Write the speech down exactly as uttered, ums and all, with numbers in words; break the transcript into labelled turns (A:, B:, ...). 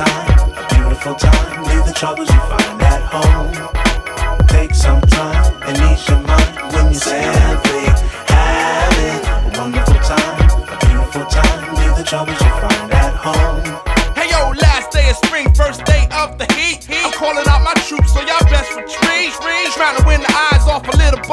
A: time, a beautiful time. Leave the troubles you find at home. Take some time and ease your mind when you simply having a wonderful time, a beautiful time. Leave the troubles you find at home.
B: Hey yo, last day of spring, first day of the heat. I'm calling out my troops, so y'all best retreat. Trying to win the eyes off of